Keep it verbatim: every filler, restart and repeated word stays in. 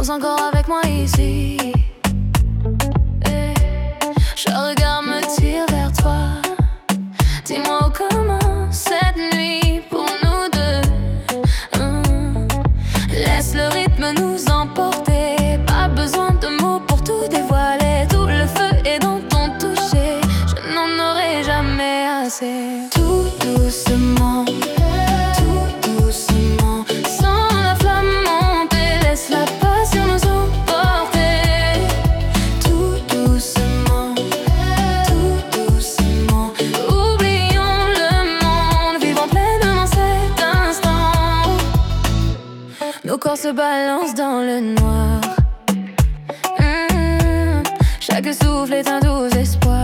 danses encore avec moi ici. Hey. Je regarde me tire vers toi. Dis-moi comment cette nuit pour nous deux. Hum. Laisse le rythme nous emporter. Pas besoin de mots pour tout dévoiler. Tout le feu est dans ton toucher. Je n'en aurai jamais assez. Tout doucement, tout doucement, sans la flamme monter. Laisse la passion nous emporter. Tout doucement, tout doucement. Oublions le monde, vivons pleinement cet instant. Nos corps se balancent dans le noir. Mmh. Chaque souffle est un doux espoir.